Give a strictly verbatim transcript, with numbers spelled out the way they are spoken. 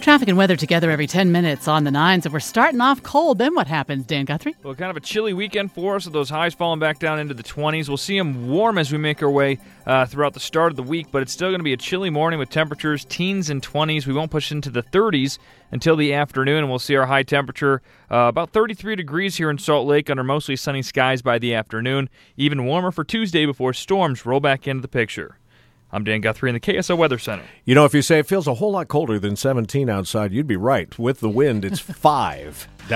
Traffic and weather together every ten minutes on the nines. If we're starting off cold, then what happens, Dan Guthrie? Well, kind of a chilly weekend for us with those highs falling back down into the twenties. We'll see them warm as we make our way uh, throughout the start of the week, but it's still going to be a chilly morning with temperatures teens and twenties. We won't push into the thirties until the afternoon, and we'll see our high temperature uh, about thirty-three degrees here in Salt Lake under mostly sunny skies by the afternoon. Even warmer for Tuesday before storms roll back into the picture. I'm Dan Guthrie in the K S O Weather Center. You know, if you say it feels a whole lot colder than seventeen outside, you'd be right. With the wind, it's five.